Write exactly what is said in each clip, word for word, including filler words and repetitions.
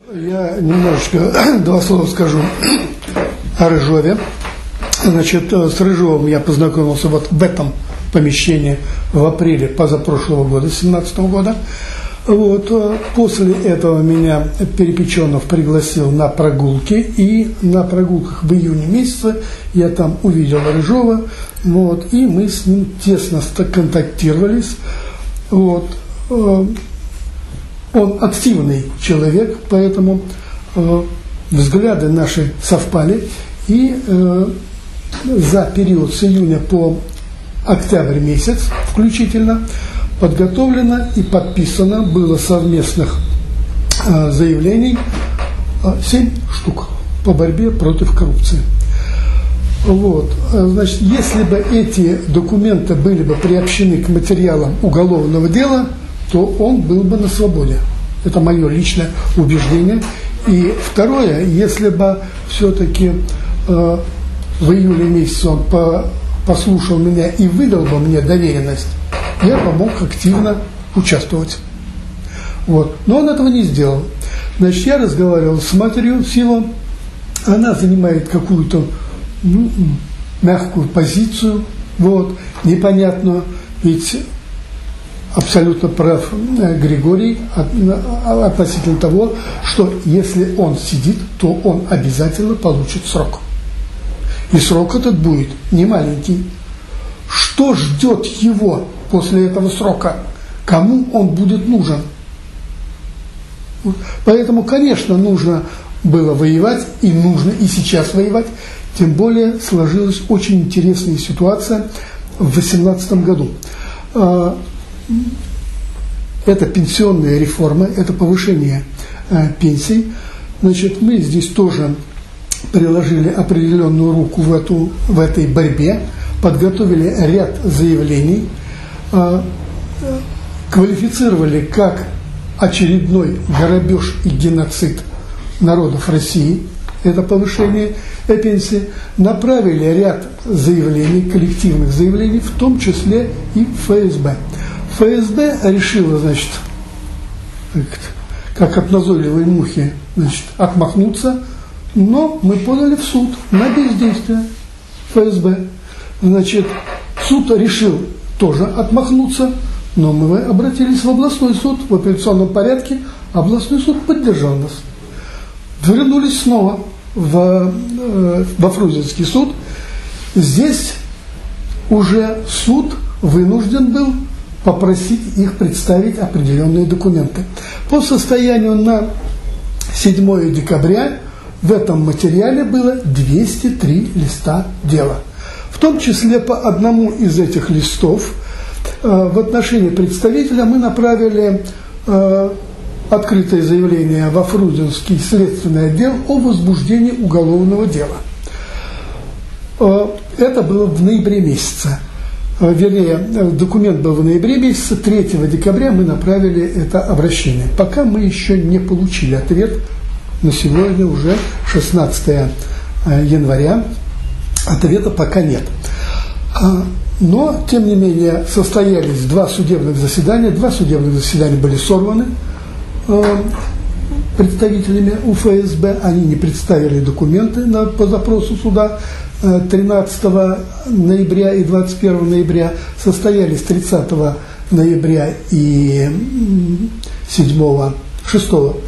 Я немножечко два слова скажу о Рыжове. Значит, с Рыжовым я познакомился вот в этом помещении в апреле позапрошлого года, две тысячи семнадцатого года. Вот. После этого меня Перепеченов пригласил на прогулки, и на прогулках в июне месяце я там увидел Рыжова, вот, и мы с ним тесно контактировались. Вот. Он активный человек, поэтому э, взгляды наши совпали, и э, за период с июня по октябрь месяц включительно подготовлено и подписано было совместных э, заявлений э, семь штук по борьбе против коррупции. Вот. Значит, если бы эти документы были бы приобщены к материалам уголовного дела, то он был бы на свободе. Это мое личное убеждение. И второе, если бы все-таки э, в июле месяце он по, послушал меня и выдал бы мне доверенность, я бы мог активно участвовать. Вот. Но он этого не сделал. Значит, я разговаривал с матерью Сило. Она занимает какую-то ну, мягкую позицию, вот, непонятную, ведь абсолютно прав Григорий относительно того, что если он сидит, то он обязательно получит срок. И срок этот будет не маленький. Что ждет его после этого срока? Кому он будет нужен? Поэтому, конечно, нужно было воевать, и нужно и сейчас воевать. Тем более сложилась очень интересная ситуация в две тысячи восемнадцатом году. Это пенсионная реформа, это повышение э, пенсий. Значит, мы здесь тоже приложили определенную руку в, эту, в этой борьбе, подготовили ряд заявлений, э, квалифицировали как очередной грабеж и геноцид народов России, это повышение пенсии, направили ряд заявлений, коллективных заявлений, в том числе и в ФСБ. ФСБ решила, значит, как от назойливой мухи, значит, отмахнуться, но мы подали в суд на бездействие ФСБ. Значит, суд решил тоже отмахнуться, но мы обратились в областной суд в апелляционном порядке, областной суд поддержал нас. Вернулись снова в, э, во Фрунзенский суд. Здесь уже суд вынужден был попросить их представить определенные документы. По состоянию на седьмое декабря в этом материале было двести три листа дела. В том числе по одному из этих листов э, в отношении представителя мы направили э, открытое заявление во Фрунзенский следственный отдел о возбуждении уголовного дела. Э, это было в ноябре месяце. Вернее, документ был в ноябре месяце, третьего декабря мы направили это обращение. Пока мы еще не получили ответ, на сегодня уже шестнадцатое января, ответа пока нет. Но, тем не менее, состоялись два судебных заседания, два судебных заседания были сорваны представителями УФСБ, они не представили документы на, по запросу суда. тринадцатого ноября и двадцать первого ноября состоялись тридцатого ноября и седьмого, шестого,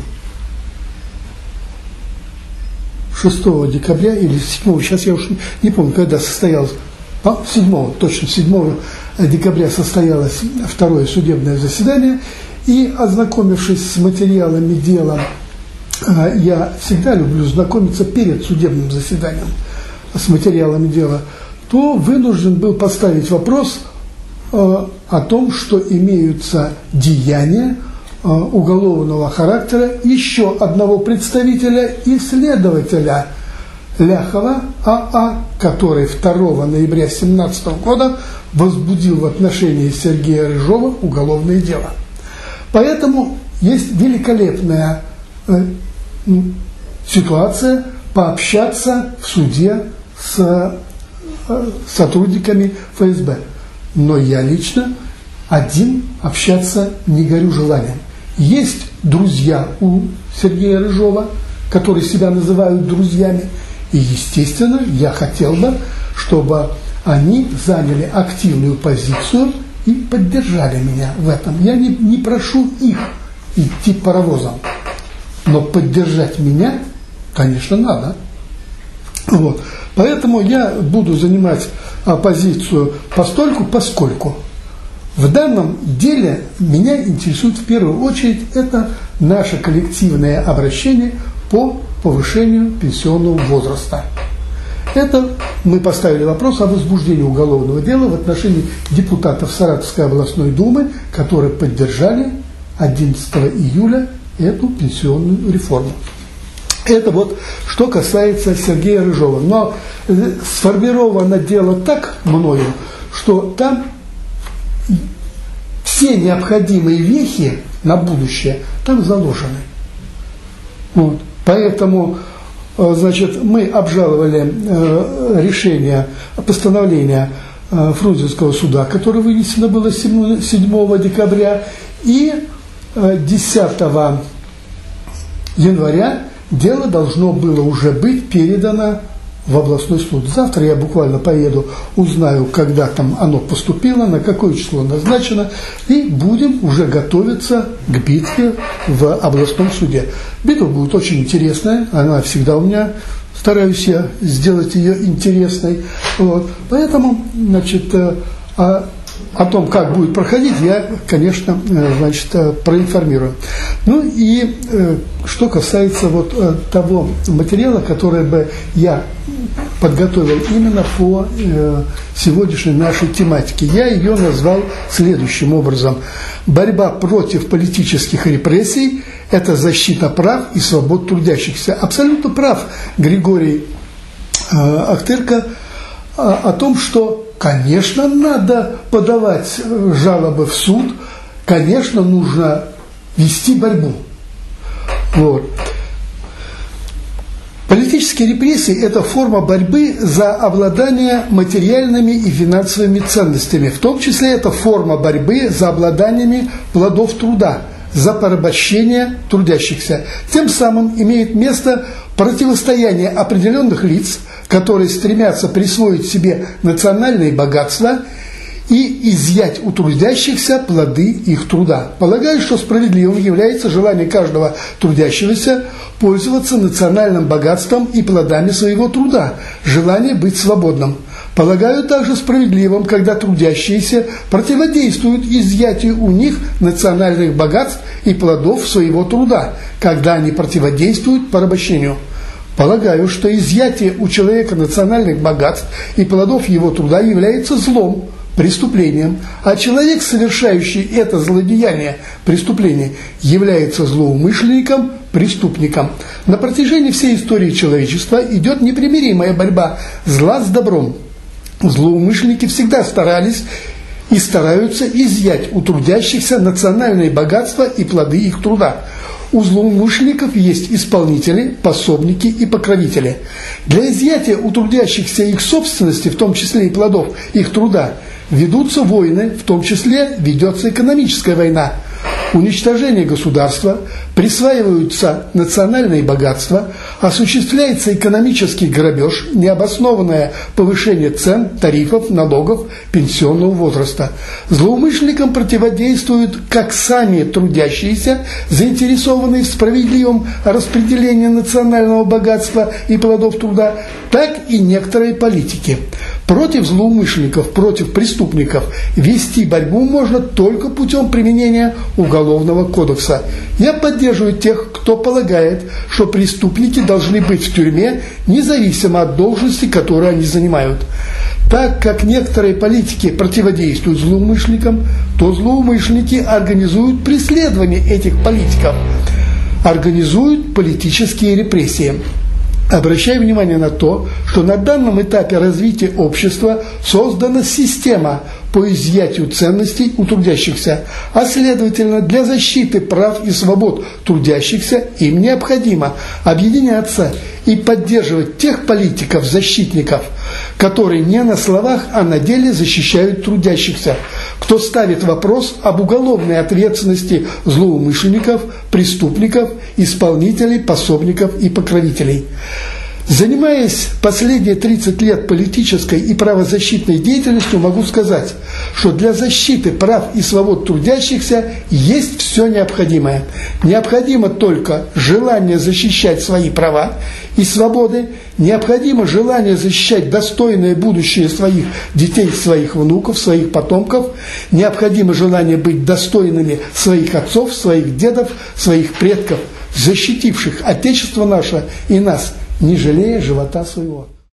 шестого декабря или седьмого, сейчас я уж не помню, когда состоялось, седьмого, точно, седьмого декабря состоялось второе судебное заседание, и, ознакомившись с материалами дела, я всегда люблю знакомиться перед судебным заседанием с материалами дела, то вынужден был поставить вопрос э, о том, что имеются деяния э, уголовного характера еще одного представителя и следователя Ляхова АА, который второго ноября две тысячи семнадцатого года возбудил в отношении Сергея Рыжова уголовное дело. Поэтому есть великолепная э, ситуация пообщаться в суде с сотрудниками ФСБ. Но я лично один общаться не горю желанием. Есть друзья у Сергея Рыжова, которые себя называют друзьями. И, естественно, я хотел бы, чтобы они заняли активную позицию и поддержали меня в этом. Я не, не прошу их идти паровозом, но поддержать меня, конечно, надо. Вот. Поэтому я буду занимать позицию постольку, поскольку. В данном деле меня интересует в первую очередь это наше коллективное обращение по повышению пенсионного возраста. Это мы поставили вопрос о возбуждении уголовного дела в отношении депутатов Саратовской областной думы, которые поддержали одиннадцатого июля эту пенсионную реформу. Это вот что касается Сергея Рыжова. Но сформировано дело так мною, что там все необходимые вехи на будущее там заложены. Вот. Поэтому, значит, мы обжаловали э, решение, постановление э, Фрунзенского суда, которое вынесено было седьмого декабря, и э, десятого января дело должно было уже быть передано в областной суд. Завтра я буквально поеду, узнаю, когда там оно поступило, на какое число назначено, и будем уже готовиться к битве в областном суде. Битва будет очень интересная, она всегда у меня, стараюсь я сделать ее интересной. Вот. Поэтому, значит, о, о том, как будет проходить, я, конечно, значит, проинформирую. Ну и что касается вот того материала, который бы я подготовил именно по э, сегодняшней нашей тематике. Я ее назвал следующим образом. Борьба против политических репрессий – это защита прав и свобод трудящихся. Абсолютно прав Григорий э, Ахтырка э, о том, что, конечно, надо подавать жалобы в суд, конечно, нужно вести борьбу. Вот. Политические репрессии – это форма борьбы за обладание материальными и финансовыми ценностями. В том числе это форма борьбы за обладаниями плодов труда, за порабощение трудящихся. Тем самым имеет место противостояние определенных лиц, которые стремятся присвоить себе национальные богатства и изъять у трудящихся плоды их труда. Полагаю, что справедливым является желание каждого трудящегося пользоваться национальным богатством и плодами своего труда, желание быть свободным. Полагаю также справедливым, когда трудящиеся противодействуют изъятию у них национальных богатств и плодов своего труда, когда они противодействуют порабощению. Полагаю, что изъятие у человека национальных богатств и плодов его труда является злом, преступлением, а человек, совершающий это злодеяние, преступление, является злоумышленником, преступником. На протяжении всей истории человечества идет непримиримая борьба зла с добром. Злоумышленники всегда старались и стараются изъять у трудящихся национальные богатства и плоды их труда. У злоумышленников есть исполнители, пособники и покровители. Для изъятия у трудящихся их собственности, в том числе и плодов их труда, ведутся войны, в том числе ведется экономическая война. Уничтожение государства, присваиваются национальные богатства, осуществляется экономический грабеж, необоснованное повышение цен, тарифов, налогов, пенсионного возраста. Злоумышленникам противодействуют как сами трудящиеся, заинтересованные в справедливом распределении национального богатства и плодов труда, так и некоторые политики. Против злоумышленников, против преступников вести борьбу можно только путем применения Уголовного кодекса. Я поддерживаю тех, кто полагает, что преступники должны быть в тюрьме, независимо от должности, которую они занимают. Так как некоторые политики противодействуют злоумышленникам, то злоумышленники организуют преследование этих политиков, организуют политические репрессии. Обращаю внимание на то, что на данном этапе развития общества создана система по изъятию ценностей у трудящихся, а следовательно, для защиты прав и свобод трудящихся им необходимо объединяться и поддерживать тех политиков-защитников, которые не на словах, а на деле защищают трудящихся, кто ставит вопрос об уголовной ответственности злоумышленников, преступников, исполнителей, пособников и покровителей. Занимаясь последние тридцать лет политической и правозащитной деятельностью, могу сказать, что для защиты прав и свобод трудящихся есть все необходимое. Необходимо только желание защищать свои права и свободы, необходимо желание защищать достойное будущее своих детей, своих внуков, своих потомков, необходимо желание быть достойными своих отцов, своих дедов, своих предков, защитивших Отечество наше и нас, не жалея живота своего.